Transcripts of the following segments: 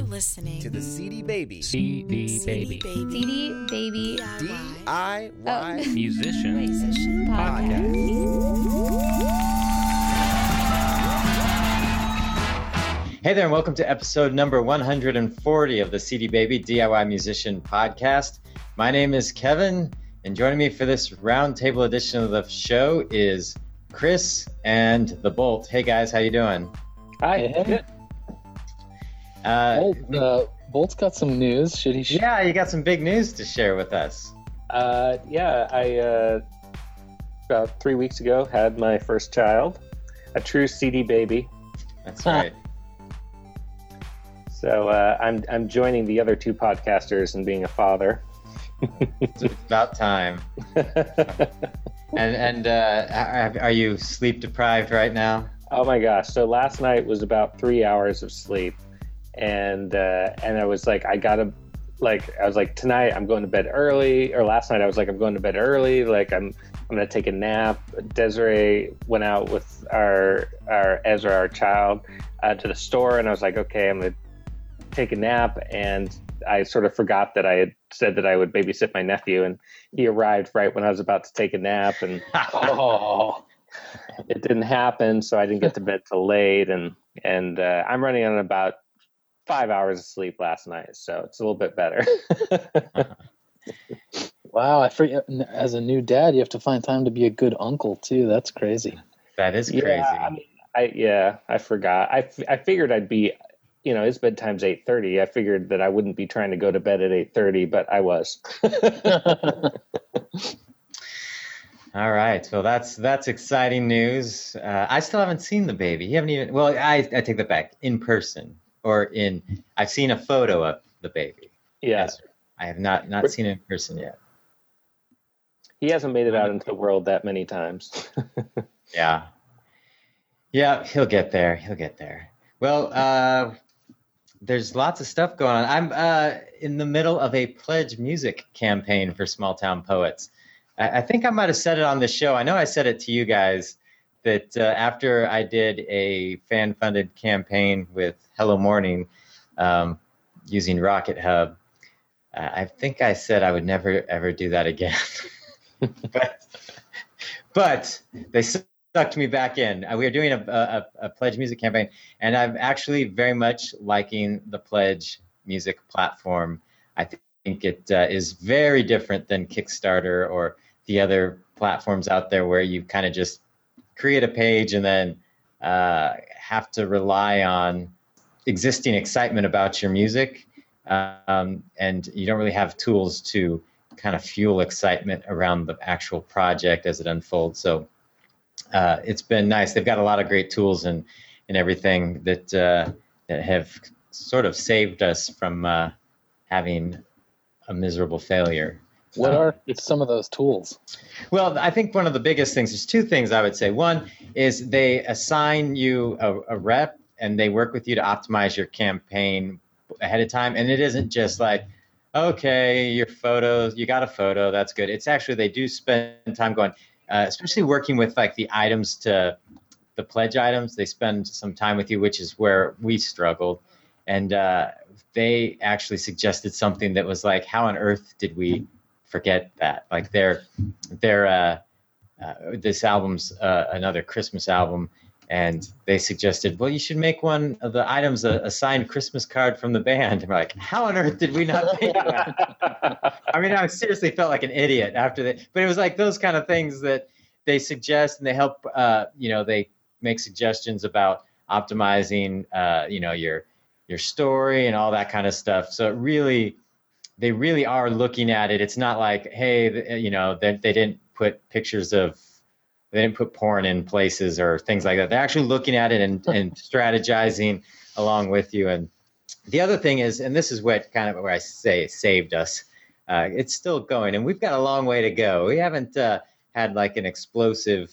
listening to the CD Baby CD Baby DIY Musician Podcast. Hey there, and welcome to episode number 140 of the CD Baby DIY Musician Podcast. My name is Kevin, and joining me for this roundtable edition of the show is Chris and the Bolt. Hey guys, how you doing? Hi, good. Bolt's got some news. Should he? Yeah, you got some big news to share with us. I about 3 weeks ago had my first child, a true CD baby. That's right. So I'm joining the other two podcasters in being a father. It's about time. And are you sleep deprived right now? Oh my gosh! So last night was about 3 hours of sleep, and I was like, tonight I'm going to bed early. Or last night I was like, I'm going to bed early. Like I'm gonna take a nap. Desiree went out with our Ezra, our child, to the store, and I was like, okay, I'm gonna take a nap. And I sort of forgot that I had said that I would babysit my nephew, and he arrived right when I was about to take a nap, and it didn't happen. So I didn't get to bed till late, and I'm running on about 5 hours of sleep last night, so it's a little bit better. Wow, I forget. As a new dad, you have to find time to be a good uncle too. That's crazy. That is crazy. Yeah, I forgot. I figured I'd be, his bedtime's 8:30. I figured that I wouldn't be trying to go to bed at 8:30, but I was. All right. Well, that's exciting news. I still haven't seen the baby. You haven't even. Well, I take that back. In person I've seen a photo of the baby. Yeah. Yes, I have not seen it in person yet. He hasn't made it out into the world that many times. Yeah, he'll get there. Well, there's lots of stuff going on. I'm in the middle of a pledge music campaign for Small Town Poets. I think I might have said it on the show. I know I said it to you guys that after I did a fan-funded campaign with Hello Morning using Rocket Hub, I think I said I would never, ever do that again. but they sucked me back in. We are doing a Pledge music campaign, and I'm actually very much liking the Pledge music platform. I think it is very different than Kickstarter or the other platforms out there where you kind of just create a page and then have to rely on existing excitement about your music. And you don't really have tools to kind of fuel excitement around the actual project as it unfolds. So it's been nice. They've got a lot of great tools and everything that have sort of saved us from having a miserable failure. What are some of those tools? Well, I think one of the biggest things, there's two things I would say. One is they assign you a rep, and they work with you to optimize your campaign ahead of time. And it isn't just like, okay, your photos, you got a photo, that's good. It's actually, they do spend time going, especially working with like the items to the pledge items. They spend some time with you, which is where we struggled. And they actually suggested something that was like, how on earth did we forget that? Like this album's another Christmas album, and they suggested, well, you should make one of the items a signed Christmas card from the band. And we're like, how on earth did we not think of that? I mean, I seriously felt like an idiot after that. But it was like those kind of things that they suggest, and they help. They make suggestions about optimizing, your story and all that kind of stuff. So they really are looking at it. It's not like, hey, they didn't put they didn't put porn in places or things like that. They're actually looking at it and strategizing along with you. And the other thing is, and this is where I say it saved us, it's still going, and we've got a long way to go. We haven't had like an explosive,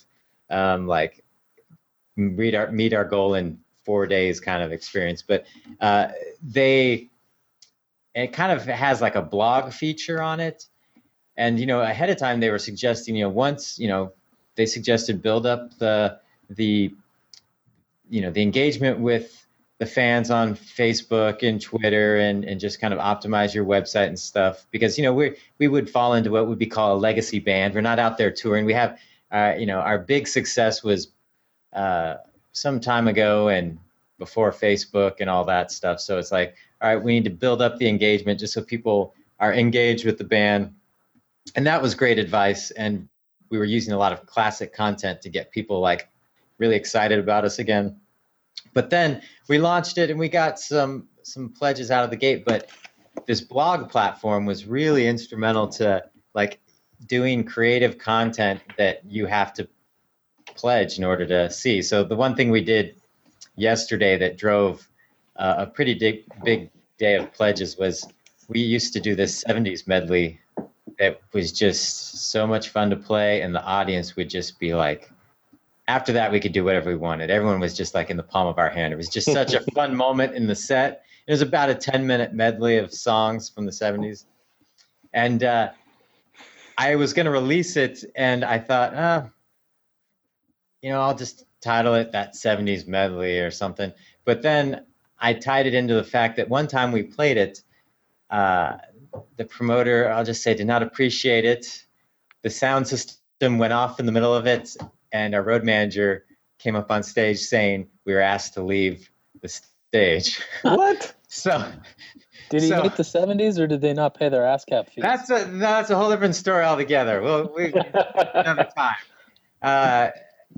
meet our goal in 4 days kind of experience, but it kind of has like a blog feature on it. And, ahead of time, they were suggesting, once, they suggested build up the engagement with the fans on Facebook and Twitter and just kind of optimize your website and stuff, because, you know, we would fall into what would be called a legacy band. We're not out there touring. We have, you know, our big success was some time ago and before Facebook and all that stuff. So it's like, all right, we need to build up the engagement just so people are engaged with the band. And that was great advice. And we were using a lot of classic content to get people like really excited about us again. But then we launched it and we got some pledges out of the gate. But this blog platform was really instrumental to like doing creative content that you have to pledge in order to see. So the one thing we did yesterday that drove a pretty big day of pledges was we used to do this 70s medley that was just so much fun to play, and the audience would just be like, after that we could do whatever we wanted. Everyone was just like in the palm of our hand. It was just such a fun moment in the set. It was about a 10-minute medley of songs from the 70s. And I was going to release it, and I thought, you know, I'll just title it that 70s medley or something. But then I tied it into the fact that one time we played it, the promoter, I'll just say, did not appreciate it. The sound system went off in the middle of it, and our road manager came up on stage saying we were asked to leave the stage. What? Did he hate the 70s, or did they not pay their ASCAP fees? That's a whole different story altogether. We another time.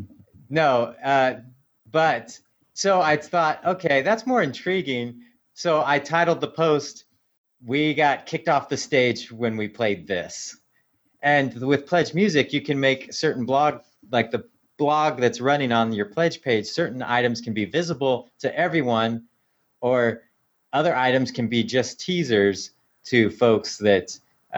But so I thought, okay, that's more intriguing. So I titled the post, "We got kicked off the stage when we played this." And with Pledge Music, you can make certain blog, like the blog that's running on your Pledge page, certain items can be visible to everyone, or other items can be just teasers to folks that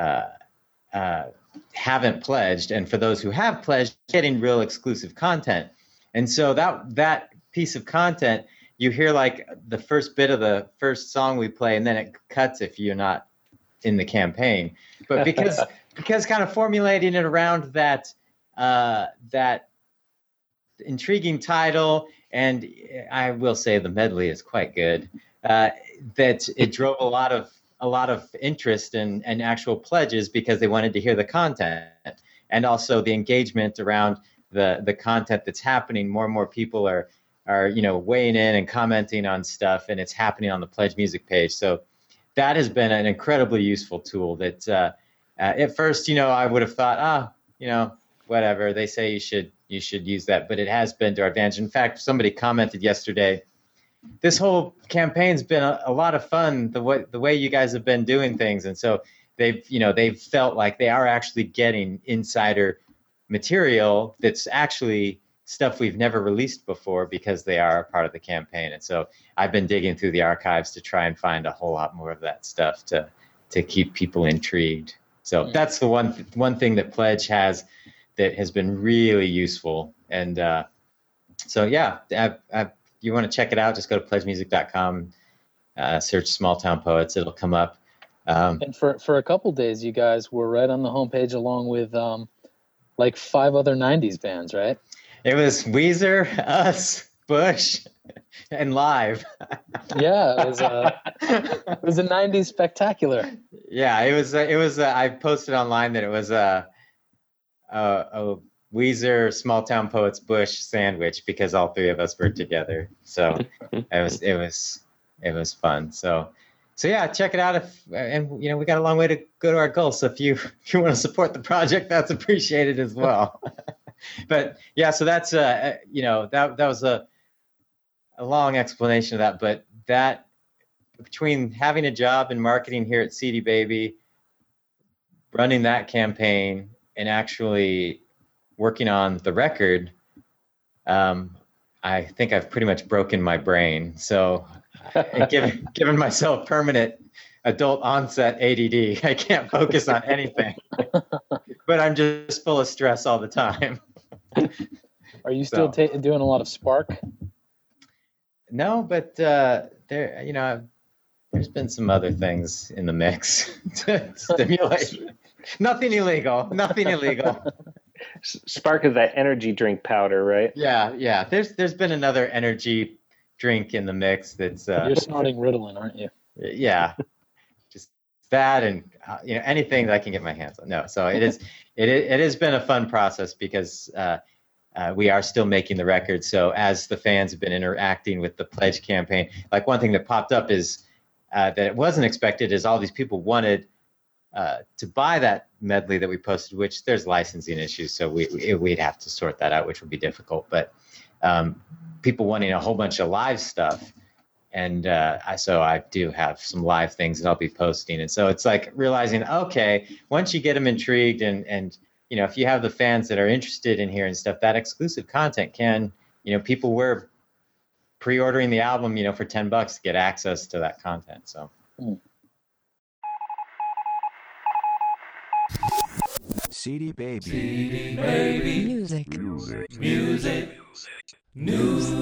haven't pledged. And for those who have pledged, getting real exclusive content. And so that piece of content, you hear like the first bit of the first song we play, and then it cuts if you're not in the campaign. But because kind of formulating it around that intriguing title, and I will say the medley is quite good, that it drove a lot of interest and actual pledges because they wanted to hear the content, and also the engagement around the content that's happening. More and more people are weighing in and commenting on stuff, and it's happening on the Pledge Music page. So that has been an incredibly useful tool that at first, I would have thought, whatever, they say you should use that, but it has been to our advantage. In fact, somebody commented yesterday, this whole campaign's been a lot of fun, the way you guys have been doing things. And so they've felt like they are actually getting insider material that's actually stuff we've never released before because they are a part of the campaign. And so I've been digging through the archives to try and find a whole lot more of that stuff to keep people intrigued. So that's the one thing that Pledge has that has been really useful. And so, yeah, you want to check it out, just go to pledgemusic.com, search Small Town Poets, it'll come up. And for a couple days, you guys were right on the homepage along with like 5 other 90s bands, right? It was Weezer, us, Bush, and Live. Yeah, it was a 90s spectacular. Yeah, it was. I posted online that it was a Weezer, Small Town Poets, Bush sandwich because all 3 of us were together. So it was fun. So yeah, check it out. We got a long way to go to our goal. So if you want to support the project, that's appreciated as well. But yeah, so that's that was a long explanation of that. But that, between having a job in marketing here at CD Baby, running that campaign, and actually working on the record, I think I've pretty much broken my brain. So given myself permanent adult onset ADD, I can't focus on anything. But I'm just full of stress all the time. Are you still doing a lot of Spark? No, but there's been some other things in the mix to stimulate. Nothing illegal. Spark is that energy drink powder, right? Yeah. There's been another energy drink in the mix. That's You're snorting Ritalin, aren't you? yeah, just that and anything that I can get my hands on. No, so it is. It has been a fun process because we are still making the record. So as the fans have been interacting with the pledge campaign, like one thing that popped up is that it wasn't expected is all these people wanted to buy that medley that we posted, which there's licensing issues, so we'd have to sort that out, which would be difficult. But people wanting a whole bunch of live stuff, and so I do have some live things that I'll be posting. And so it's like realizing, okay, once you get them intrigued, and if you have the fans that are interested in hearing stuff, that exclusive content can, people were pre-ordering the album, for $10 to get access to that content. So. CD Baby. CD Baby. Music. News.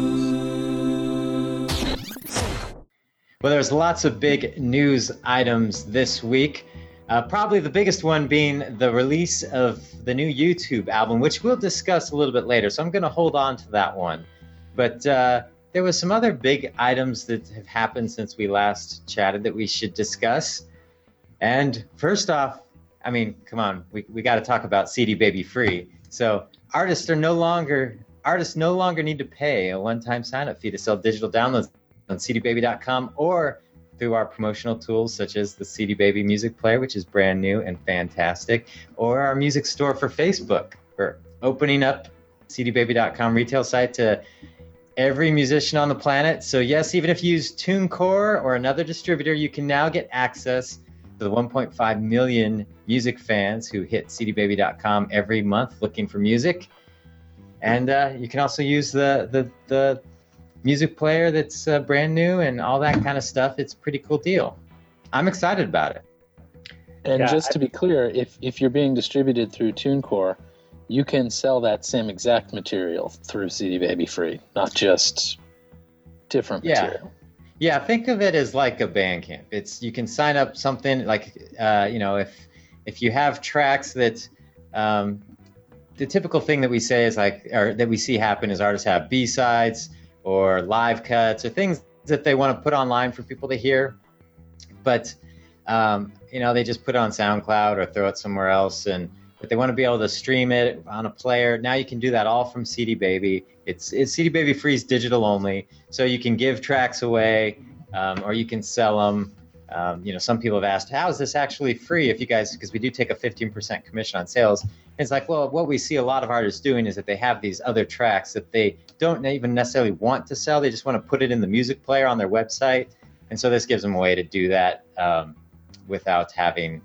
Well, there's lots of big news items this week. Probably the biggest one being the release of the new YouTube album, which we'll discuss a little bit later. So I'm going to hold on to that one. But there was some other big items that have happened since we last chatted that we should discuss. And first off, I mean, come on, we got to talk about CD Baby Free. So artists no longer need to pay a one-time sign-up fee to sell digital downloads on cdbaby.com or through our promotional tools such as the CD Baby Music Player, which is brand new and fantastic, or our music store for Facebook. We're opening up cdbaby.com retail site to every musician on the planet. So yes, even if you use TuneCore or another distributor, you can now get access to the 1.5 million music fans who hit cdbaby.com every month looking for music. And you can also use the music player that's brand new and all that kind of stuff. It's a pretty cool deal. I'm excited about it. And just to be clear, if you're being distributed through TuneCore, you can sell that same exact material through CD Baby Free, not just different material. Yeah, think of it as like a Bandcamp. You can sign up something like, if you have tracks that, the typical thing that we say is or that we see happen is artists have B-sides or live cuts or things that they want to put online for people to hear. But, they just put it on SoundCloud or throw it somewhere else. But they want to be able to stream it on a player. Now you can do that all from CD Baby. It's CD Baby Free's digital only, so you can give tracks away, or you can sell them. Some people have asked, how is this actually free if you guys, because we do take a 15% commission on sales. And it's like, well, what we see a lot of artists doing is that they have these other tracks that they don't even necessarily want to sell. They just want to put it in the music player on their website. And so this gives them a way to do that without having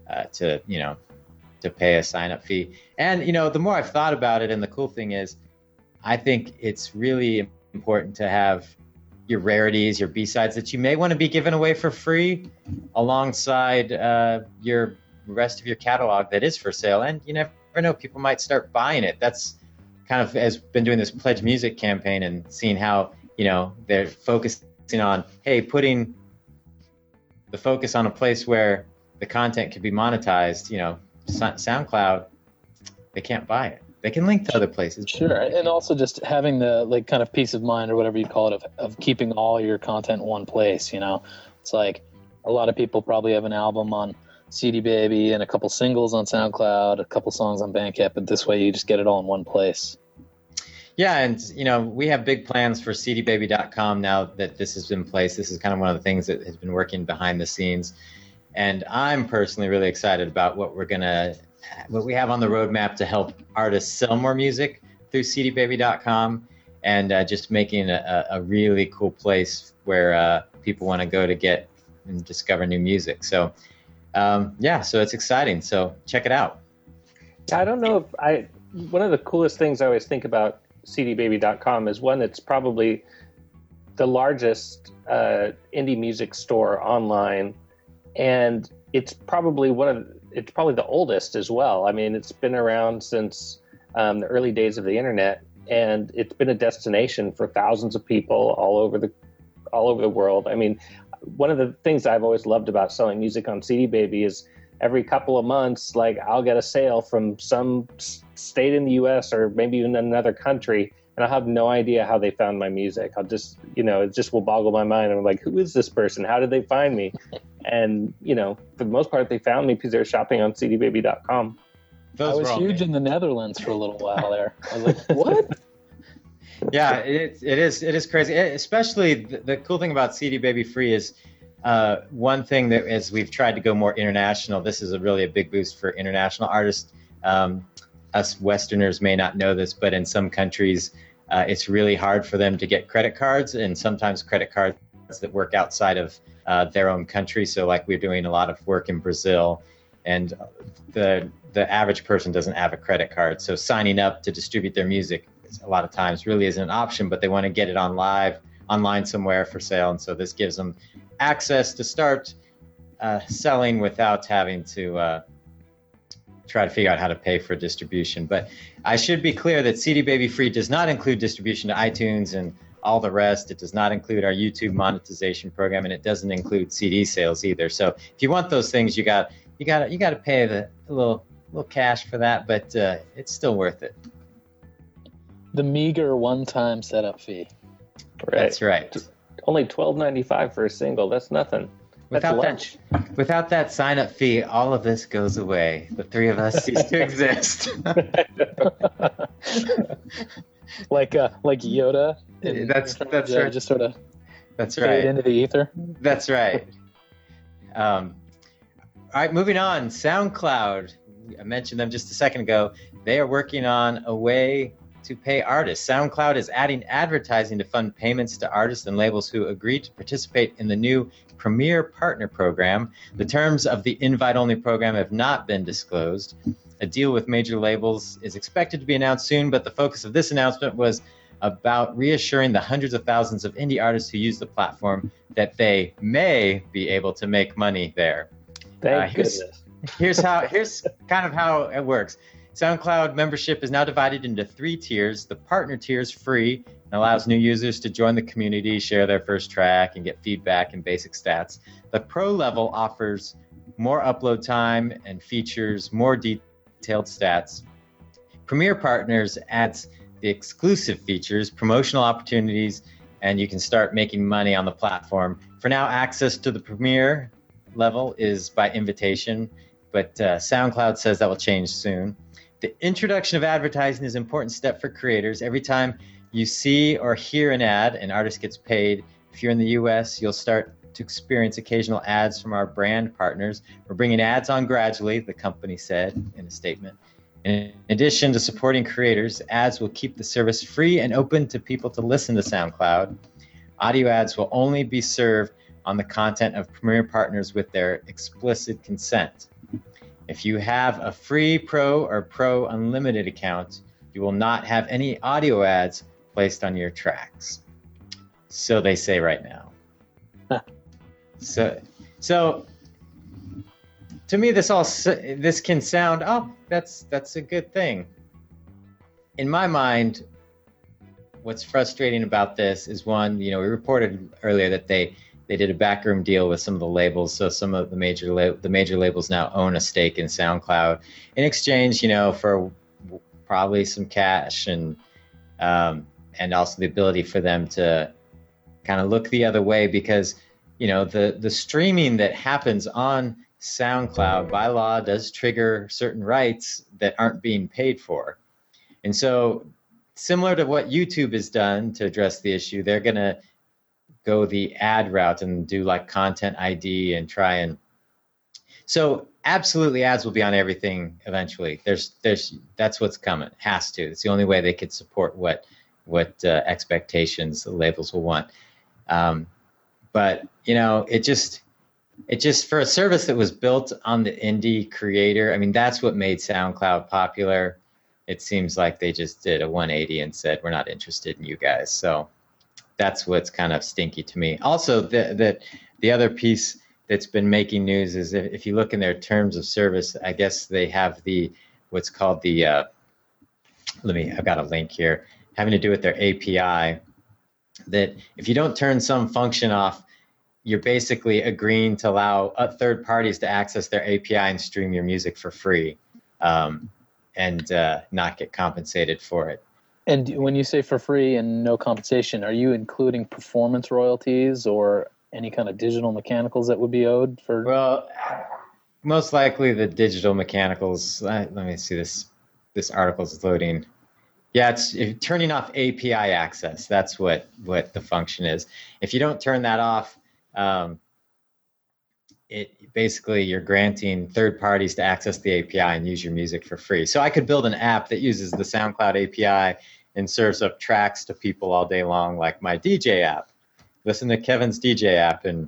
to pay a sign-up fee. And, the more I've thought about it, and the cool thing is, I think it's really important to have your rarities, your B-sides that you may want to be given away for free alongside your rest of your catalog that is for sale. And you never know, people might start buying it. That's kind of, as been doing this Pledge Music campaign and seeing how, they're focusing on, hey, putting the focus on a place where the content can be monetized, SoundCloud, they can't buy it. They can link to other places. Sure, and also just having the kind of peace of mind or whatever you call it of keeping all your content in one place. It's like a lot of people probably have an album on CD Baby and a couple singles on SoundCloud, a couple songs on Bandcamp, but this way you just get it all in one place. Yeah, and we have big plans for cdbaby.com now that this is in place. This is kind of one of the things that has been working behind the scenes. And I'm personally really excited about what we have on the roadmap to help artists sell more music through cdbaby.com and just making a really cool place where people want to go to get and discover new music. So, so it's exciting. So check it out. I don't know one of the coolest things I always think about cdbaby.com is one that's probably the largest indie music store online. And it's probably the oldest as well. I mean, it's been around since the early days of the internet, and it's been a destination for thousands of people all over the world. I mean, one of the things I've always loved about selling music on CD Baby is every couple of months, like I'll get a sale from some state in the U.S. or maybe even another country and I'll have no idea how they found my music. I'll just, it just will boggle my mind. I'm like, who is this person? How did they find me? And, for the most part, they found me because they were shopping on cdbaby.com. I was huge in the Netherlands for a little while there. I was like, what? Yeah, it is crazy. Especially the cool thing about CD Baby Free is one thing that as we've tried to go more international, this is really a big boost for international artists. Us Westerners may not know this, but in some countries, it's really hard for them to get credit cards, and sometimes credit cards that work outside of their own country. So like we're doing a lot of work in Brazil, and the average person doesn't have a credit card. So signing up to distribute their music a lot of times really isn't an option, but they want to get it online somewhere for sale. And so this gives them access to start selling without having to try to figure out how to pay for distribution. But I should be clear that CD Baby Free does not include distribution to iTunes and all the rest. It does not include our YouTube monetization program, and it doesn't include CD sales either. So if you want those things, you got to pay the little cash for that, but it's still worth it. The meager one-time setup fee. Right. That's right. Only $12.95 for a single. That's nothing. That's lunch. Without that sign-up fee, all of this goes away. The three of us cease to exist. like Yoda. That's right. Just sort of. That's fade right. into the ether. That's right. All right, moving on. SoundCloud. I mentioned them just a second ago. They are working on a way to pay artists. SoundCloud is adding advertising to fund payments to artists and labels who agreed to participate in the new Premier Partner Program. The terms of the invite-only program have not been disclosed. A deal with major labels is expected to be announced soon, but the focus of this announcement was about reassuring the hundreds of thousands of indie artists who use the platform that they may be able to make money there. Thank goodness. Here's kind of how it works. SoundCloud membership is now divided into 3 tiers. The partner tier is free and allows new users to join the community, share their first track, and get feedback and basic stats. The pro level offers more upload time and features more detailed stats. Premier Partners adds the exclusive features, promotional opportunities, and you can start making money on the platform. For now, access to the Premier level is by invitation, but SoundCloud says that will change soon. The introduction of advertising is an important step for creators. Every time you see or hear an ad, an artist gets paid. If you're in the US, you'll start to experience occasional ads from our brand partners. We're bringing ads on gradually, the company said in a statement. In addition to supporting creators, ads will keep the service free and open to people to listen to SoundCloud. Audio ads will only be served on the content of Premier Partners with their explicit consent. If you have a free Pro or Pro Unlimited account, you will not have any audio ads placed on your tracks. So they say right now. So to me, this can sound, that's a good thing. In my mind, what's frustrating about this is one, we reported earlier that they did a backroom deal with some of the labels, so some of the major labels now own a stake in SoundCloud in exchange, for probably some cash and also the ability for them to kind of look the other way because the streaming that happens on SoundCloud by law does trigger certain rights that aren't being paid for, and so similar to what YouTube has done to address the issue, they're going to go the ad route and do like content ID and try and so absolutely ads will be on everything eventually. That's what's coming. It has to. It's the only way they could support what expectations the labels will want. But it just for a service that was built on the indie creator. I mean, that's what made SoundCloud popular. It seems like they just did a 180 and said, we're not interested in you guys. So that's what's kind of stinky to me. Also, the other piece that's been making news is if you look in their terms of service, I guess they have what's called the, I've got a link here, having to do with their API, that if you don't turn some function off, you're basically agreeing to allow third parties to access their API and stream your music for free and not get compensated for it. And when you say for free and no compensation, are you including performance royalties or any kind of digital mechanicals that would be owed for? Well, most likely the digital mechanicals. Let me see this. This article is loading. Yeah, it's turning off API access. That's what the function is. If you don't turn that off, it basically you're granting third parties to access the API and use your music for free. So I could build an app that uses the SoundCloud API and serves up tracks to people all day long, like my DJ app. Listen to Kevin's DJ app, and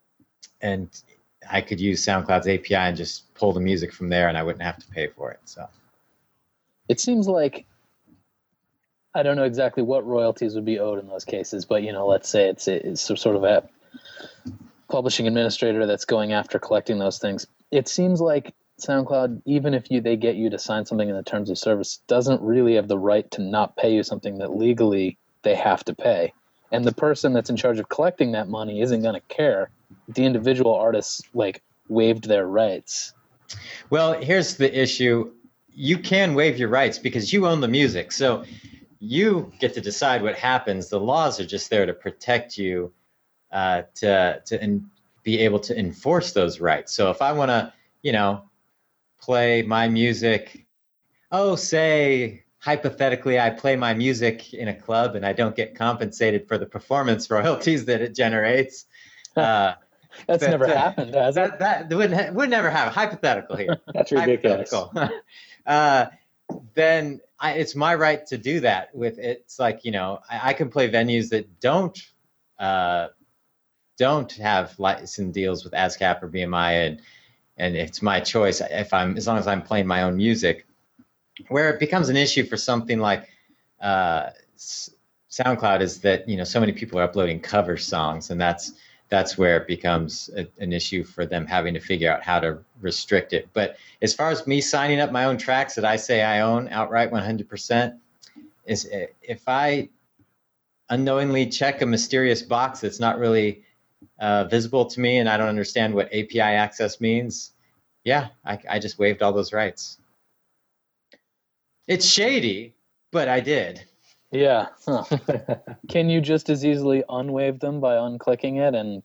I could use SoundCloud's API and just pull the music from there, and I wouldn't have to pay for it. So it seems like, I don't know exactly what royalties would be owed in those cases, but let's say it's sort of a publishing administrator that's going after collecting those things. It seems like SoundCloud, even if they get you to sign something in the terms of service, doesn't really have the right to not pay you something that legally they have to pay. And the person that's in charge of collecting that money isn't going to care. The individual artists waived their rights. Well, here's the issue. You can waive your rights because you own the music. So you get to decide what happens. The laws are just there to protect you, to be able to enforce those rights. So if I want to, play my music, say hypothetically I play my music in a club and I don't get compensated for the performance royalties that it generates. That's never happened, has it? That would never happen. Hypothetical here. That's ridiculous. Then it's my right to do that. It's like, I can play venues that don't have license deals with ASCAP or BMI, and it's my choice as long as I'm playing my own music. Where it becomes an issue for something like SoundCloud is that so many people are uploading cover songs, and that's where it becomes an issue for them having to figure out how to restrict it. But as far as me signing up my own tracks that I say I own outright 100%, is if I unknowingly check a mysterious box that's not really visible to me and I don't understand what API access means, I just waived all those rights. It's shady, but I did. Yeah. Huh. Can you just as easily unwaive them by unclicking it? And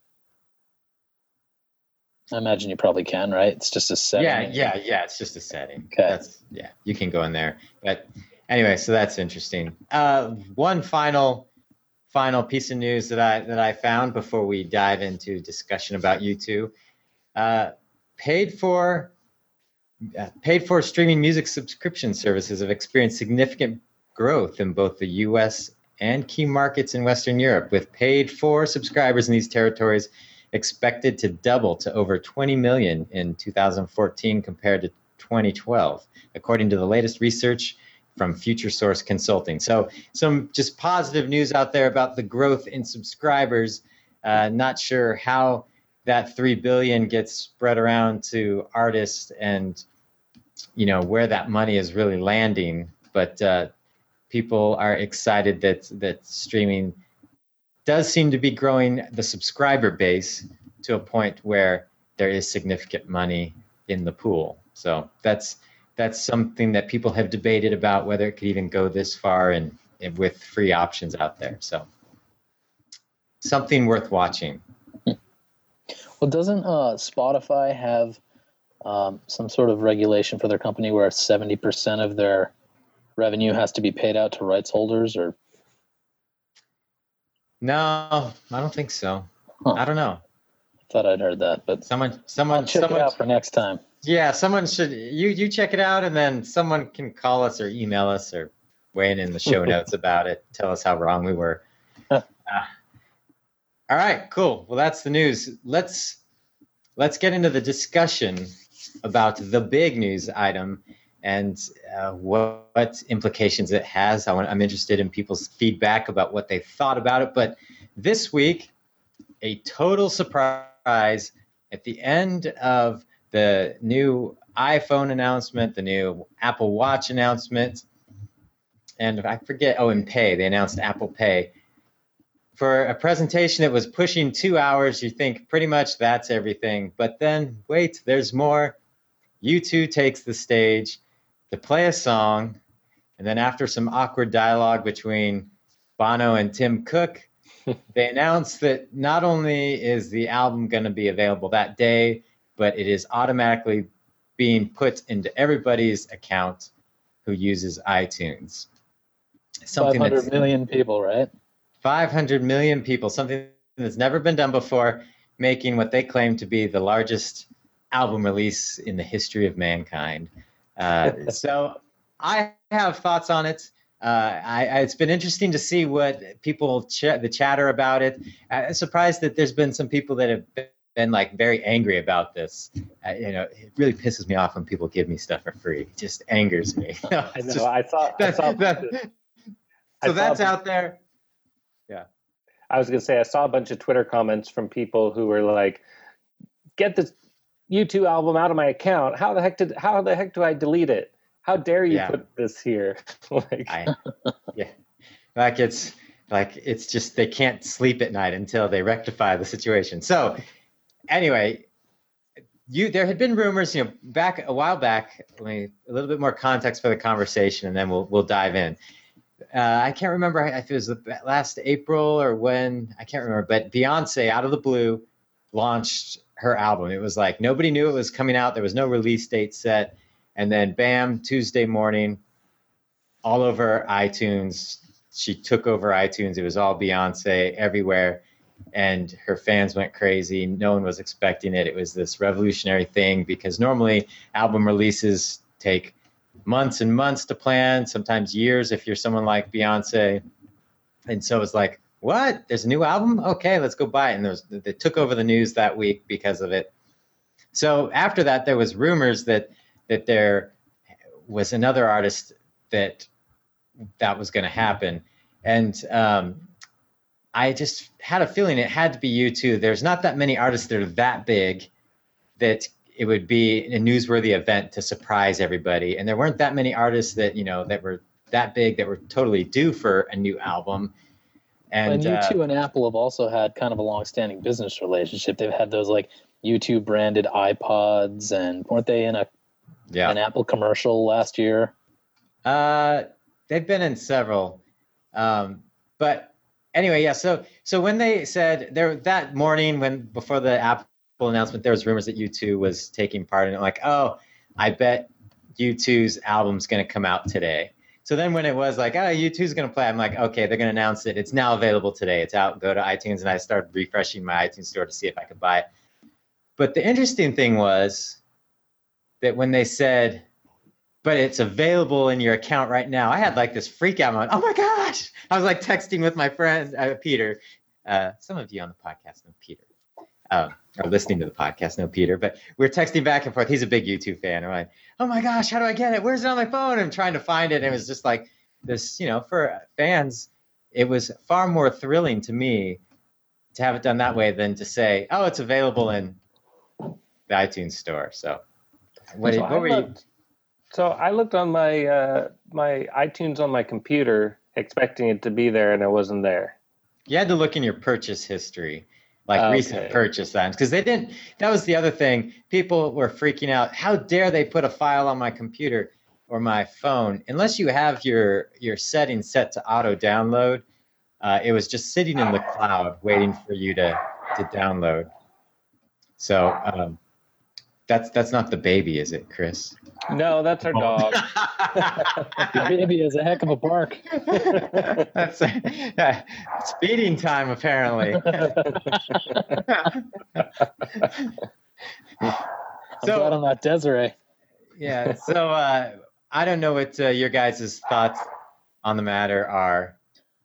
I imagine you probably can, right? It's just a setting. Yeah. It's just a setting. Okay. You can go in there. But anyway, so that's interesting. One final piece of news that I found before we dive into discussion about U2. Paid for streaming music subscription services have experienced significant growth in both the U.S. and key markets in Western Europe, with paid-for subscribers in these territories expected to double to over 20 million in 2014 compared to 2012, according to the latest research from FutureSource Consulting. So some just positive news out there about the growth in subscribers. Not sure how that 3 billion gets spread around to artists and, where that money is really landing. But people are excited that streaming does seem to be growing the subscriber base to a point where there is significant money in the pool. So that's something that people have debated about, whether it could even go this far and with free options out there. So something worth watching. Well, doesn't Spotify have some sort of regulation for their company where 70% of their revenue has to be paid out to rights holders? Or no, I don't think so. Huh. I don't know. I thought I'd heard that, but someone check it out for next time. Yeah, someone should. You check it out, and then someone can call us or email us or weigh in the show notes about it. Tell us how wrong we were. All right, cool. Well, that's the news. Let's get into the discussion about the big news item and what implications it has. I'm interested in people's feedback about what they thought about it. But this week, a total surprise at the end of the new iPhone announcement, the new Apple Watch announcement, and I forget, and Pay. They announced Apple Pay. For a presentation that was pushing 2 hours, you think pretty much that's everything. But then, wait, there's more. U2 takes the stage to play a song, And then after some awkward dialogue between Bono and Tim Cook, they announced that not only is the album going to be available that day, but it is automatically being put into everybody's account who uses iTunes. 500 million people, right? 500 million people, something that's never been done before, making what they claim to be the largest album release in the history of mankind. So I have thoughts on it. It's been interesting to see what people, the chatter about it. I'm surprised that there's been some people that have been like very angry about this. It really pisses me off when people give me stuff for free. It just angers me. That's out there. Yeah. I was going to say, I saw a bunch of Twitter comments from people who were like, get this U2 album out of my account. How the heck do I delete it? How dare you put this here? It's just, they can't sleep at night until they rectify the situation. So anyway, there had been rumors, a while back, a little bit more context for the conversation, and then we'll dive in. I can't remember if it was the last April or when, I can't remember, but Beyonce out of the blue launched her album. It was like nobody knew it was coming out. There was no release date set. And then bam, Tuesday morning, all over iTunes, she took over iTunes. It was all Beyonce everywhere. And her fans went crazy. No one was expecting it. It was this revolutionary thing because normally album releases take months and months to plan, sometimes years if you're someone like Beyonce. And so it's like, what? There's a new album? Okay, let's go buy it. And they took over the news that week because of it. So after that, there was rumors that there was another artist that was going to happen. And I just had a feeling it had to be U2. There's not that many artists that are that big that it would be a newsworthy event to surprise everybody. And there weren't that many artists that were that big that were totally due for a new album. And U2 and Apple have also had kind of a long-standing business relationship. They've had those like U2 branded iPods, and weren't they in an Apple commercial last year? They've been in several. But anyway, yeah. So when they said that morning before the Apple announcement, there was rumors that U2 was taking part in it. Like, oh, I bet U2's album's going to come out today. So then when it was like, oh, U2's going to play, I'm like, okay, they're going to announce it. It's now available today. It's out. Go to iTunes. And I started refreshing my iTunes store to see if I could buy it. But the interesting thing was that when they said, but it's available in your account right now, I had like this freak out moment. Oh my gosh. I was like texting with my friend, Peter. Some of you on the podcast know Peter. Or listening to the podcast know Peter, but we're texting back and forth. He's a big YouTube fan. I'm like, oh my gosh, how do I get it? Where's it on my phone? I'm trying to find it. And it was just like this, for fans, it was far more thrilling to me to have it done that way than to say, oh, it's available in the iTunes store. So what were you? So I looked on my my iTunes on my computer, expecting it to be there, and it wasn't there. You had to look in your purchase history. Recent purchase items, because they didn't. That was the other thing. People were freaking out. How dare they put a file on my computer or my phone unless you have your settings set to auto download? It was just sitting in the cloud waiting for you to download. So that's not the baby, is it, Chris? No, that's our dog. The baby is a heck of a bark. It's feeding time, apparently. I'm glad I'm not Desiree. Yeah. So I don't know what your guys' thoughts on the matter are.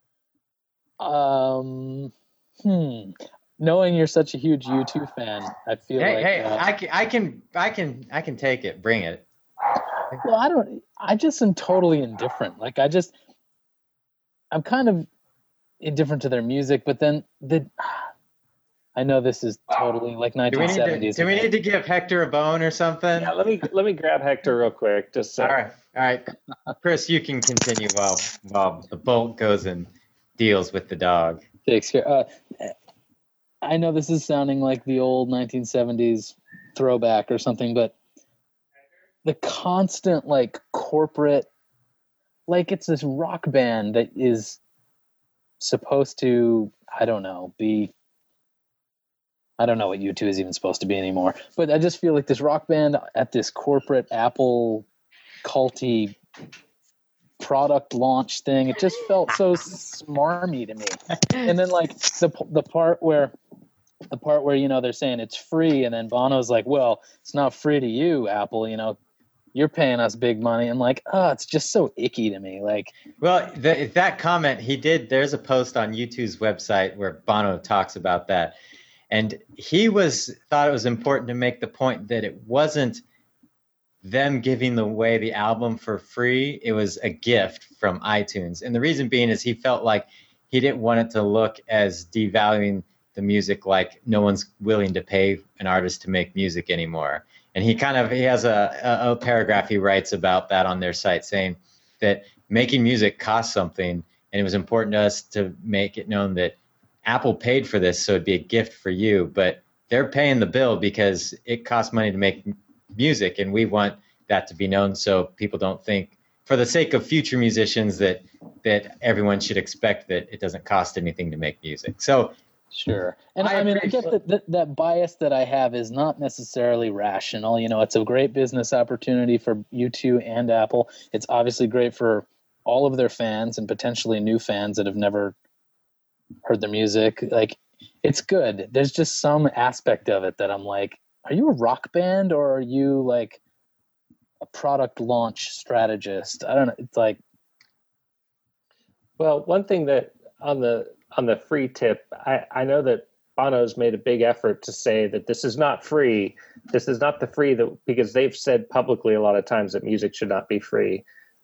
Knowing you're such a huge U2 fan, I feel I can take it. Bring it. Well, I just am totally indifferent. Like I'm kind of indifferent to their music, but then I know this is totally like 1970s. Do we need to give Hector a bone or something? Yeah, let me grab Hector real quick. Just all right. Chris, you can continue while the bolt goes and deals with the dog. Takes care. I know this is sounding like the old 1970s throwback or something, but the constant like corporate like it's this rock band that is supposed to, I don't know what U2 is even supposed to be anymore. But I just feel like this rock band at this corporate Apple culty product launch thing, it just felt so smarmy to me. And then like the part where they're saying it's free, and then Bono's like, well, it's not free to you, Apple, you're paying us big money. And like, it's just so icky to me. Like, well, that comment he did, there's a post on U2's website where Bono talks about that. And he thought it was important to make the point that it wasn't them giving away the album for free. It was a gift from iTunes. And the reason being is he felt like he didn't want it to look as devaluing the music, like no one's willing to pay an artist to make music anymore. And he has a paragraph he writes about that on their site, saying that making music costs something, and it was important to us to make it known that Apple paid for this, so it'd be a gift for you, but they're paying the bill because it costs money to make music, and we want that to be known so people don't think, for the sake of future musicians, that everyone should expect that it doesn't cost anything to make music. So sure. And I mean, I get that bias that I have is not necessarily rational. It's a great business opportunity for U2 and Apple. It's obviously great for all of their fans and potentially new fans that have never heard their music. Like, it's good. There's just some aspect of it that I'm like, are you a rock band or are you like a product launch strategist? I don't know. It's like, well, one thing that on the free tip, I know that Bono's made a big effort to say that this is not free. This is not the free that, because they've said publicly a lot of times that music should not be free.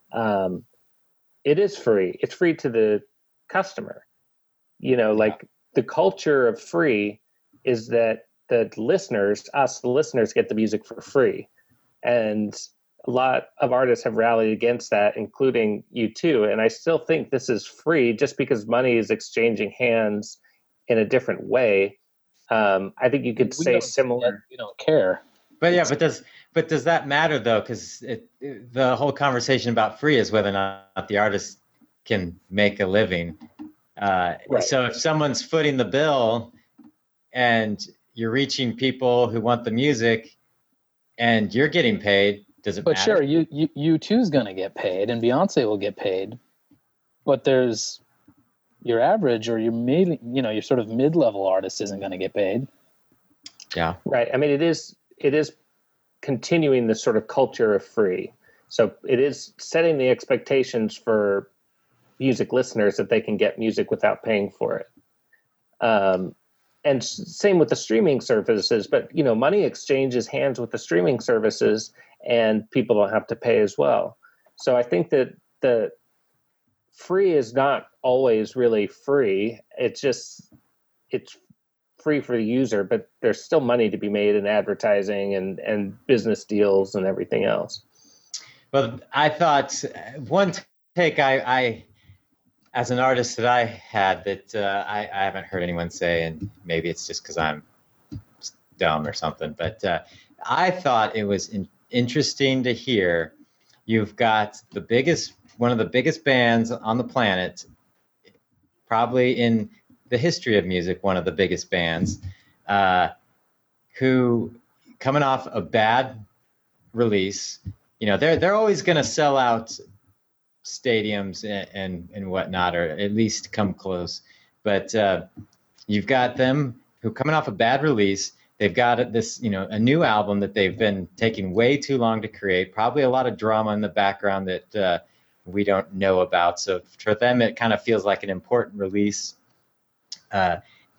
It is free. It's free to the customer. Like the culture of free is that the listeners, the listeners get the music for free. And a lot of artists have rallied against that, including U2. And I still think this is free just because money is exchanging hands in a different way. I think you could say similar. We don't care. But does that matter though? Because the whole conversation about free is whether or not the artist can make a living. Right. So if someone's footing the bill and you're reaching people who want the music and you're getting paid, does it matter? But sure, U2's going to get paid and Beyonce will get paid. But there's your average or your sort of mid-level artist isn't going to get paid. Yeah. Right. I mean, it is continuing the sort of culture of free. So it is setting the expectations for music listeners that they can get music without paying for it. And same with the streaming services, but money exchanges hands with the streaming services and people don't have to pay as well. So I think that the free is not always really free. It's free for the user, but there's still money to be made in advertising and business deals and everything else. Well, I thought one take I as an artist that I had that I haven't heard anyone say, and maybe it's just because I'm dumb or something, but I thought it was interesting to hear you've got one of the biggest bands on the planet, probably in the history of music, one of the biggest bands, who coming off a bad release, they're always going to sell out stadiums and whatnot, or at least come close. But you've got them who coming off a bad release. They've got this, a new album that they've been taking way too long to create, probably a lot of drama in the background that we don't know about. So for them, it kind of feels like an important release that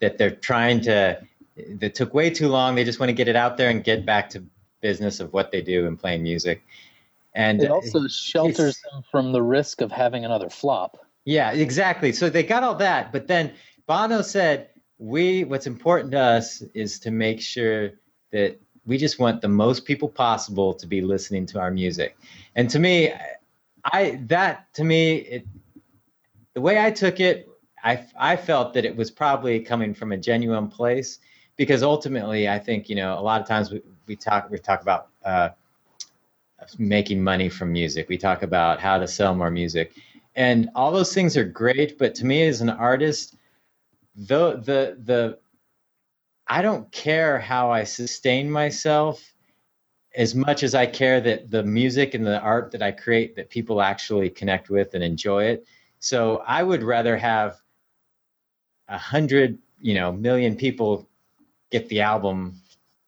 that took way too long. They just want to get it out there and get back to business of what they do and playing music. And it also shelters them from the risk of having another flop. Yeah, exactly. So they got all that, but then Bono said, what's important to us is to make sure that we just want the most people possible to be listening to our music. And to me, the way I took it, I felt that it was probably coming from a genuine place, because ultimately I think, a lot of times we talk about making money from music. We talk about how to sell more music, and all those things are great. But to me, as an artist, the I don't care how I sustain myself as much as I care that the music and the art that I create, that people actually connect with and enjoy it. So I would rather have 100, million people get the album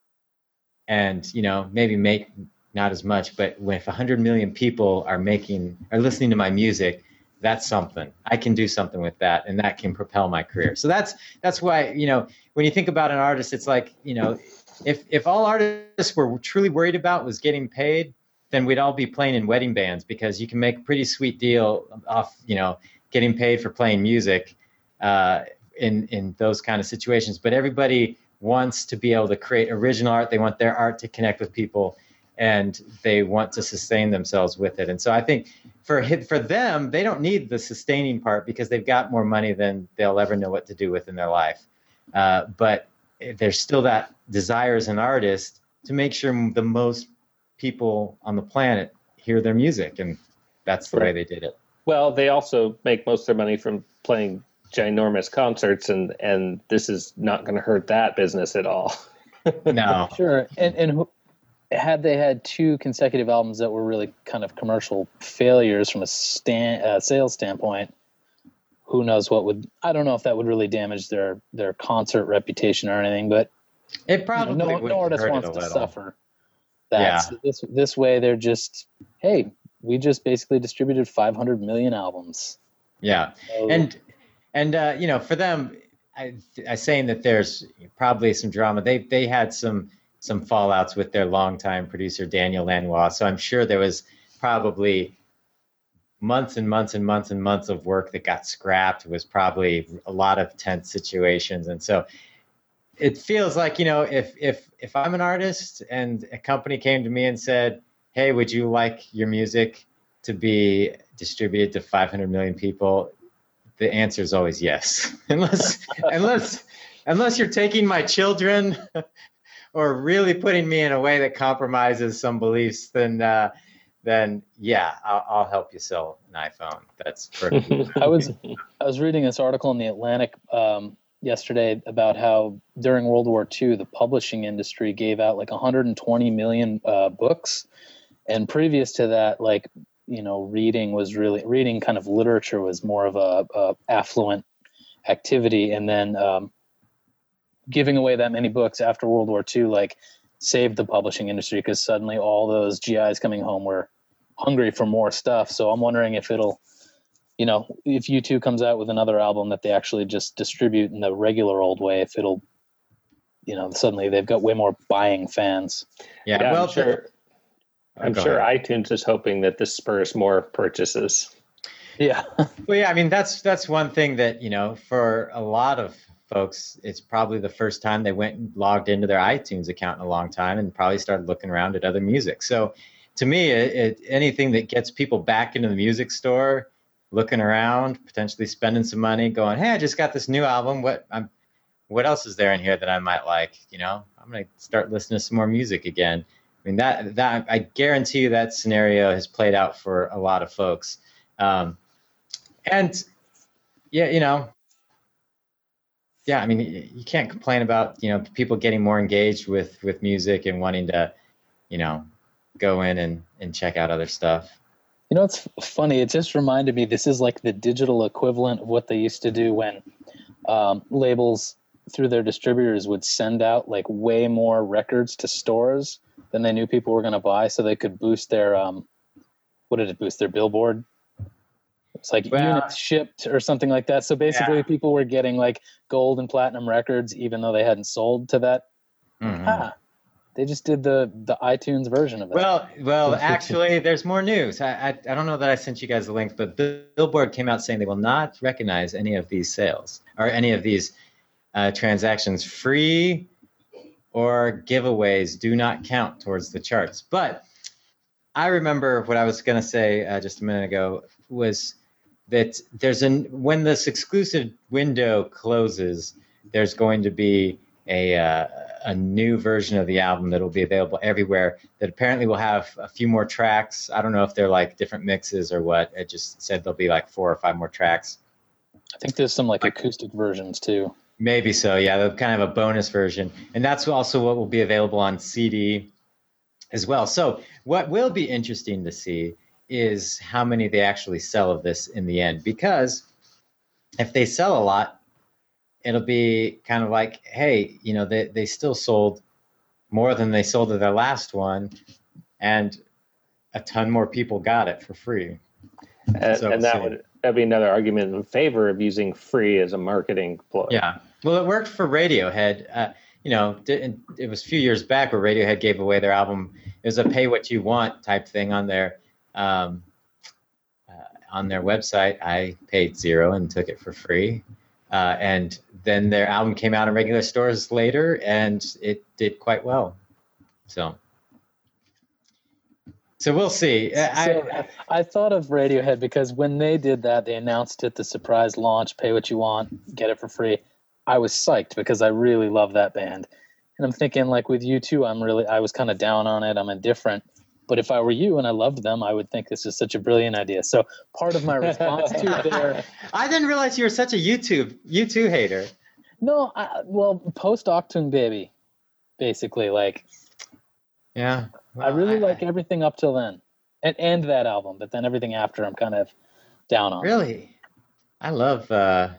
and, maybe make not as much, but if 100 million people are listening to my music, that's something. I can do something with that, and that can propel my career. So that's why, when you think about an artist, it's like, if all artists were truly worried about was getting paid, then we'd all be playing in wedding bands, because you can make a pretty sweet deal off, getting paid for playing music in those kind of situations. But everybody wants to be able to create original art. They want their art to connect with people, and they want to sustain themselves with it. And so I think for them, they don't need the sustaining part, because they've got more money than they'll ever know what to do with in their life. But there's still that desire as an artist to make sure the most people on the planet hear their music. And that's the way they did it. Well, they also make most of their money from playing ginormous concerts, and this is not going to hurt that business at all. No. Sure. And had they had 2 consecutive albums that were really kind of commercial failures from a sales standpoint, who knows I don't know if that would really damage their concert reputation or anything, but it probably no artist wants to suffer that. Yeah. So this way they're just, hey, we just basically distributed 500 million albums. Yeah. So, and for them, I saying that there's probably some drama. They had some fallouts with their longtime producer, Daniel Lanois. So I'm sure there was probably months and months and months and months of work that got scrapped. It was probably a lot of tense situations. And so it feels like, if I'm an artist and a company came to me and said, hey, would you like your music to be distributed to 500 million people? The answer is always yes. unless you're taking my children or really putting me in a way that compromises some beliefs, then yeah, I'll help you sell an iPhone. That's perfect. I was reading this article in The Atlantic yesterday about how during World War II, the publishing industry gave out like 120 million books. And previous to that, reading kind of literature was more of a affluent activity. And then giving away that many books after World War II, saved the publishing industry, because suddenly all those GIs coming home were hungry for more stuff. So I'm wondering if it'll, if U2 comes out with another album that they actually just distribute in the regular old way, if it'll, suddenly they've got way more buying fans. Yeah, well, I'm sure iTunes is hoping that this spurs more purchases. Yeah. Well, yeah, I mean, that's one thing that, for a lot of folks, it's probably the first time they went and logged into their iTunes account in a long time, and probably started looking around at other music. So to me, anything that gets people back into the music store, looking around, potentially spending some money, going, hey, I just got this new album. What else is there in here that I might like? I'm going to start listening to some more music again. I mean, that I guarantee you that scenario has played out for a lot of folks. And yeah, I mean, you can't complain about, people getting more engaged with music and wanting to, go in and check out other stuff. It's funny. It just reminded me, this is like the digital equivalent of what they used to do when labels through their distributors would send out way more records to stores than they knew people were going to buy, so they could boost their boost their Billboard? It's units shipped or something like that. So basically, people were getting gold and platinum records even though they hadn't sold to that. Mm-hmm. They just did the iTunes version of that. Well, actually, there's more news. I don't know that I sent you guys the link, but Billboard came out saying they will not recognize any of these sales or any of these transactions. Free or giveaways do not count towards the charts. But I remember what I was going to say just a minute ago was that when this exclusive window closes, there's going to be a new version of the album that will be available everywhere. That apparently will have a few more tracks. I don't know if they're like different mixes or what. It just said there'll be like 4 or 5 more tracks. I think there's some like acoustic versions too. Maybe so. Yeah, they're kind of a bonus version, and that's also what will be available on CD as well. So what will be interesting to see is how many they actually sell of this in the end, because if they sell a lot, it'll be kind of like, hey, you know, they still sold more than they sold of their last one, and a ton more people got it for free. And that'd be another argument in favor of using free as a marketing ploy. Yeah. Well, it worked for Radiohead. You know, it was a few years back where Radiohead gave away their album. It was a pay what you want type thing on their website. I paid $0 and took it for free. And then their album came out in regular stores later, and it did quite well. So we'll see. I thought of Radiohead because when they did that, they announced it, the surprise launch, pay what you want, get it for free. I was psyched because I really love that band. And I'm thinking, like with U2, I was kind of down on it. I'm indifferent. But if I were you and I loved them, I would think this is such a brilliant idea. So part of my response to their... I didn't realize you were such a U2 hater. No, post Octung Baby, basically. Like, yeah. Well, I really like everything up till then. And that album, but then everything after I'm kind of down on. Really? I love...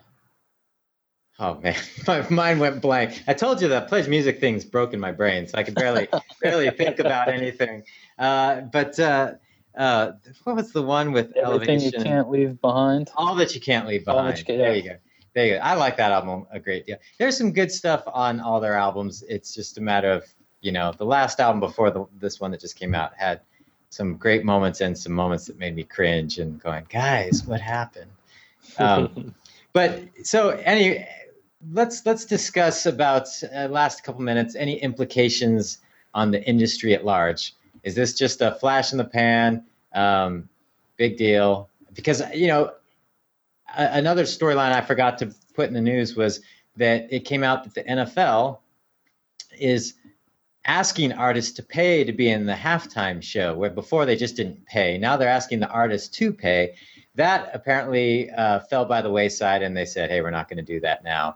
Oh man, my mind went blank. I told you that Pledge Music thing's broken my brain, so I could barely think about anything. But what was the one with Everything Elevation? You Can't Leave Behind? All That You Can't Leave Behind. There you go. I like that album a great deal. There's some good stuff on all their albums. It's just a matter of, you know, the last album before this one that just came out had some great moments and some moments that made me cringe and going, guys, what happened? But so anyway, let's discuss about last couple minutes any implications on the industry at large. Is this just a flash in the pan? Big deal? Because, you know, another storyline I forgot to put in the news was that it came out that the NFL is asking artists to pay to be in the halftime show, where before they just didn't pay. Now they're asking the artists to pay. That apparently fell by the wayside, and they said, hey, we're not going to do that now.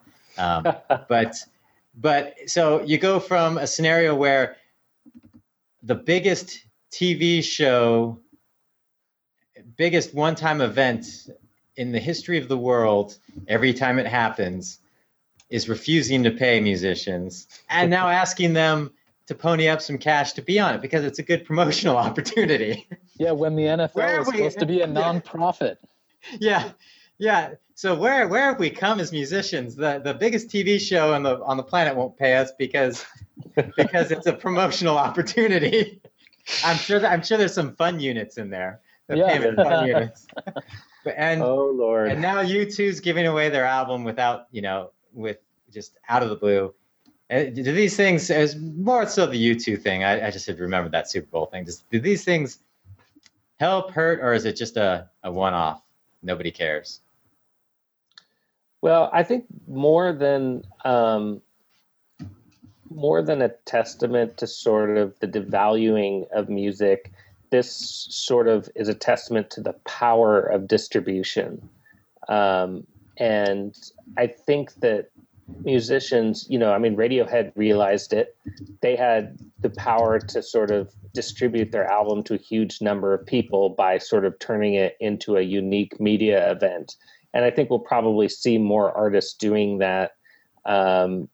But so you go from a scenario where the biggest TV show, biggest one-time event in the history of the world, every time it happens, is refusing to pay musicians, and now asking them to pony up some cash to be on it because it's a good promotional opportunity. Yeah, when the NFL is supposed to be a nonprofit. Yeah. So where have we come as musicians? The biggest TV show on the planet won't pay us because it's a promotional opportunity. I'm sure there's some fun units in there. Payment fun units. Oh Lord! And now U2's giving away their album with just out of the blue. Do these things, as more so the U2 thing? I just had remembered that Super Bowl thing. Do these things help, hurt, or is it just a one-off? Nobody cares. Well, I think more than a testament to sort of the devaluing of music, this sort of is a testament to the power of distribution. And I think that musicians, Radiohead realized it. They had the power to sort of distribute their album to a huge number of people by sort of turning it into a unique media event. And I think we'll probably see more artists doing that. When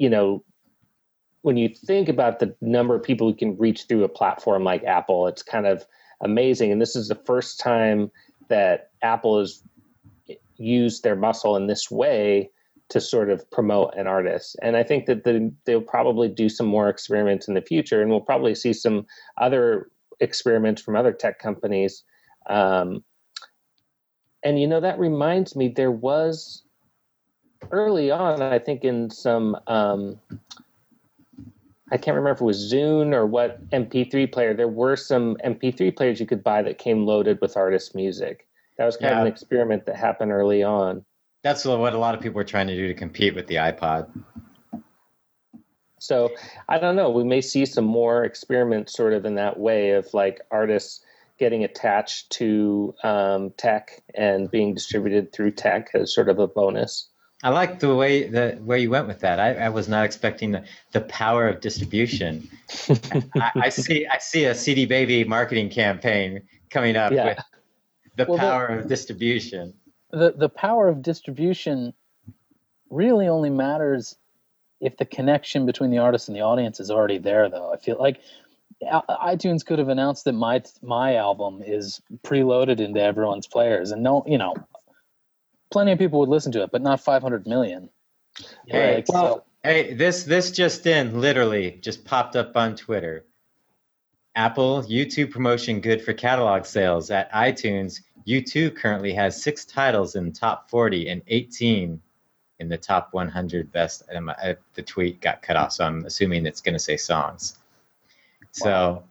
you think about the number of people who can reach through a platform like Apple, it's kind of amazing. And this is the first time that Apple has used their muscle in this way to sort of promote an artist. And I think that they'll probably do some more experiments in the future, and we'll probably see some other experiments from other tech companies. And, that reminds me, there was early on, I think in some, I can't remember if it was Zune or what MP3 player, there were some MP3 players you could buy that came loaded with artist music. That was kind of an experiment that happened early on. That's what a lot of people were trying to do to compete with the iPod. So I don't know. We may see some more experiments sort of in that way of like artists getting attached to tech and being distributed through tech as sort of a bonus. I like the way where you went with that. I was not expecting the power of distribution. I see a CD Baby marketing campaign coming up with the power of distribution. The power of distribution really only matters if the connection between the artist and the audience is already there, though. I feel like iTunes could have announced that my album is preloaded into everyone's players, and plenty of people would listen to it, but not 500 million. Hey, this just literally just popped up on Twitter. Apple YouTube promotion good for catalog sales at iTunes. U2 currently has 6 titles in the top 40 and 18 in the top 100 best. The tweet got cut off, so I'm assuming it's going to say songs. So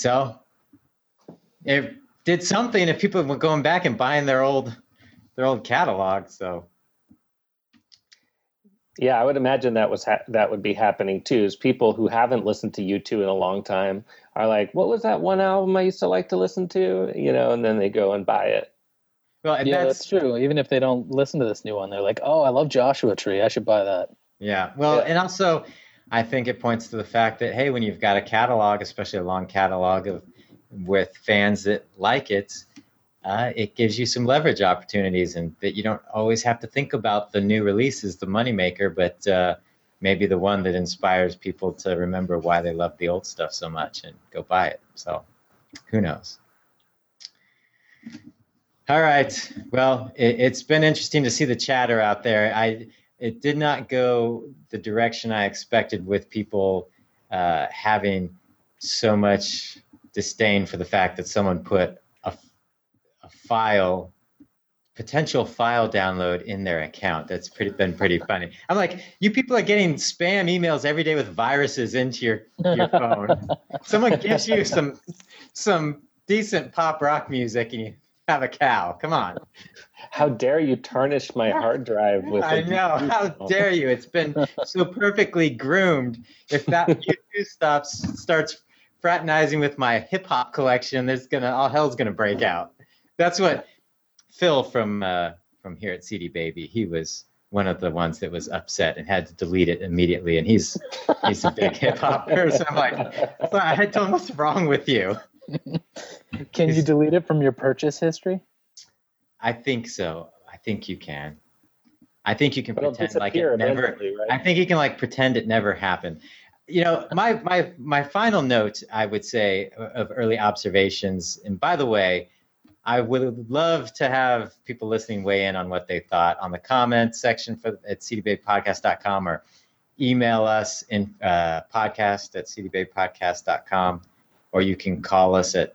it did something if people were going back and buying their old catalog. So yeah, I would imagine that would be happening too. Is people who haven't listened to U2 in a long time are like, "What was that one album I used to like to listen to?" And then they go and buy it. Well, yeah, that's true. Even if they don't listen to this new one, they're like, "Oh, I love Joshua Tree. I should buy that." Yeah. Well, and also, I think it points to the fact that, hey, when you've got a catalog, especially a long catalog with fans that like it, it gives you some leverage opportunities, and that you don't always have to think about the new release as the moneymaker, but maybe the one that inspires people to remember why they love the old stuff so much and go buy it. So who knows? All right. Well, it's been interesting to see the chatter out there. It did not go the direction I expected, with people having so much disdain for the fact that someone put a potential file download in their account. That's been pretty funny. I'm like, you people are getting spam emails every day with viruses into your phone. Someone gives you some decent pop rock music and you have a cow. Come on. How dare you tarnish my hard drive with I know. How dare you? It's been so perfectly groomed. If that YouTube starts fraternizing with my hip hop collection, all hell's gonna break out. That's what Phil from here at CD Baby, he was one of the ones that was upset and had to delete it immediately. And he's a big hip hop person. I'm like, I told him, what's wrong with you? Can you delete it from your purchase history? I think so. I think you can. I think you can pretend like it never. Right? I think you can pretend it never happened. My final note, I would say, of early observations. And by the way, I would love to have people listening weigh in on what they thought on the comments section at cdbabypodcast.com, or email us in podcast@cdbabypodcast.com, or you can call us at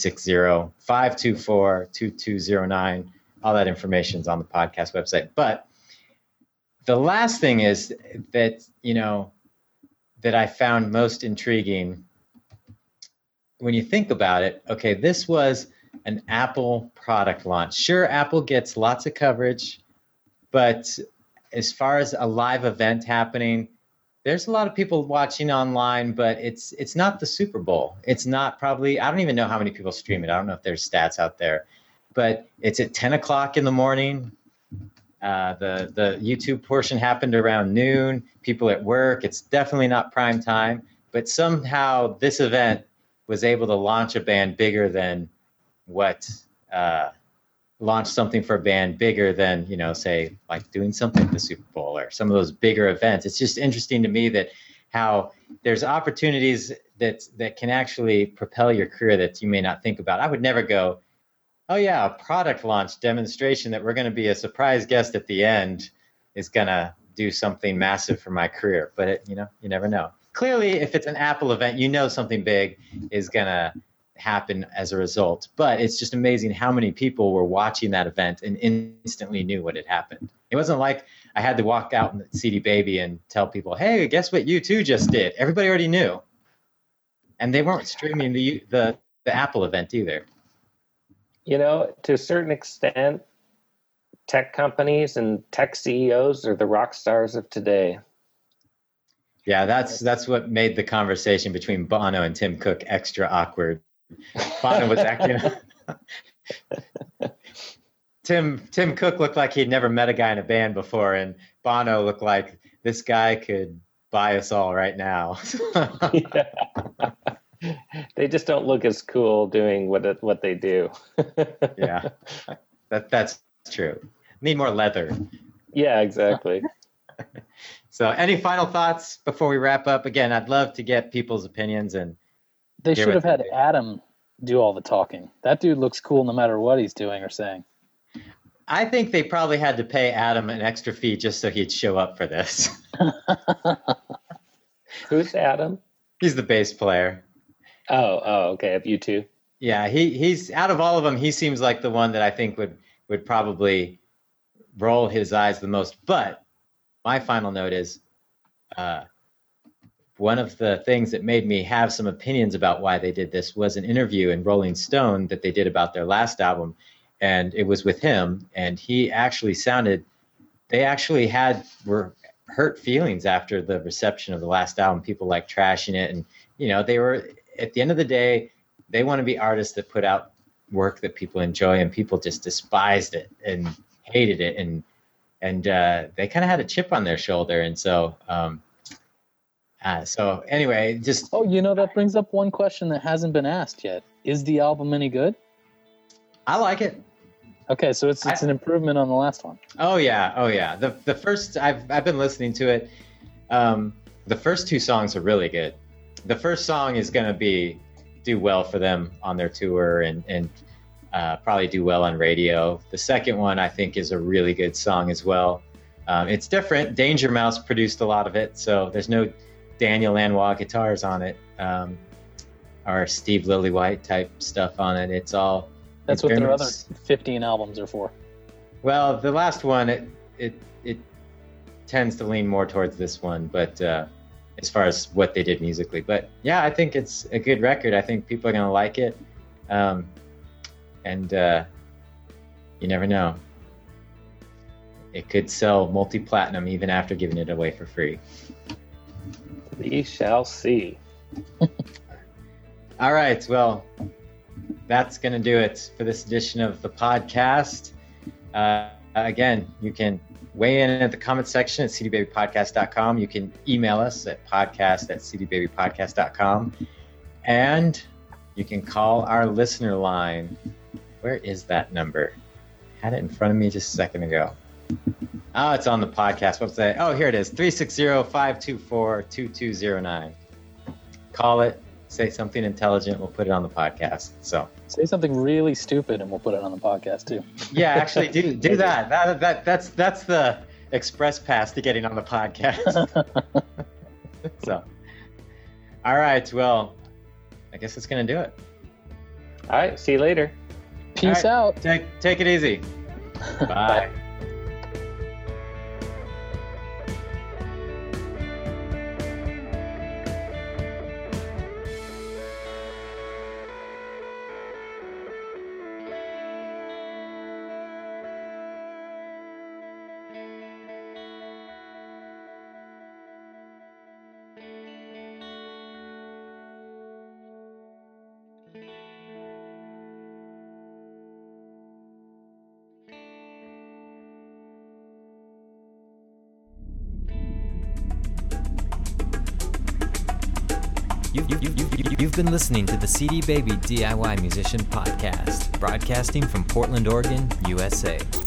360-524-2209. All that information is on the podcast website. But the last thing is that, that I found most intriguing when you think about it. Okay, this was an Apple product launch. Sure, Apple gets lots of coverage, but as far as a live event happening, there's a lot of people watching online, but it's not the Super Bowl. It's not probably, I don't even know how many people stream it. I don't know if there's stats out there, but it's at 10 o'clock in the morning. The YouTube portion happened around noon. People at work. It's definitely not prime time, but somehow this event was able to launch a band bigger than launch something for a band bigger than, say, like doing something at the Super Bowl or some of those bigger events. It's just interesting to me that how there's opportunities that can actually propel your career that you may not think about. I would never go, oh yeah, a product launch demonstration that we're going to be a surprise guest at the end is going to do something massive for my career. But you never know. Clearly, if it's an Apple event, something big is going to happen as a result. But it's just amazing how many people were watching that event and instantly knew what had happened. It wasn't like I had to walk out in CD Baby and tell people, hey, guess what U2 just did? Everybody already knew. And they weren't streaming the Apple event either. To a certain extent, tech companies and tech CEOs are the rock stars of today. Yeah, that's what made the conversation between Bono and Tim Cook extra awkward. Bono was acting. Tim Cook looked like he'd never met a guy in a band before, and Bono looked like this guy could buy us all right now. Yeah. They just don't look as cool doing what they do. Yeah, that's true. Need more leather. Yeah, exactly. So, any final thoughts before we wrap up? Again, I'd love to get people's opinions, and They hear should have what had they do. Adam do all the talking. That dude looks cool no matter what he's doing or saying. I think they probably had to pay Adam an extra fee just so he'd show up for this. Who's Adam? He's the bass player. Oh, okay. Of you two. Yeah, he's out of all of them, he seems like the one that I think would probably roll his eyes the most. But my final note is one of the things that made me have some opinions about why they did this was an interview in Rolling Stone that they did about their last album. And it was with him, and he actually were hurt feelings after the reception of the last album. People like trashing it, and they were, at the end of the day, they want to be artists that put out work that people enjoy, and people just despised it and hated it, and they kind of had a chip on their shoulder, and so anyway, just that brings up one question that hasn't been asked yet. Is the album any good? I like it. Okay, so it's an improvement on the last one. Oh yeah. The first, I've been listening to it. The first two songs are really good. The first song is going to do well for them on their tour and probably do well on radio. The second one I think is a really good song as well. It's different. Danger Mouse produced a lot of it, so there's no Daniel Lanois guitars on it, or Steve Lillywhite type stuff on it. It's all. That's what their other 15 albums are for. Well, the last one, it tends to lean more towards this one, but as far as what they did musically. But yeah, I think it's a good record. I think people are going to like it. And you never know. It could sell multi-platinum even after giving it away for free. We shall see. All right, well, that's going to do it for this edition of the podcast. Again, you can weigh in at the comment section at cdbabypodcast.com. You can email us at podcast@cdbabypodcast.com. And you can call our listener line. Where is that number? I had it in front of me just a second ago. Oh, it's on the podcast website. Oh, here it is, 360-524-2209. Call it. Say something intelligent, we'll put it on the podcast. So say something really stupid, and we'll put it on the podcast too. Yeah, actually, do that. That's the express pass to getting on the podcast. So, all right. Well, I guess that's gonna do it. All right. See you later. Peace All right, out. Take it easy. Bye. You've been listening to the CD Baby DIY Musician Podcast, broadcasting from Portland, Oregon, USA.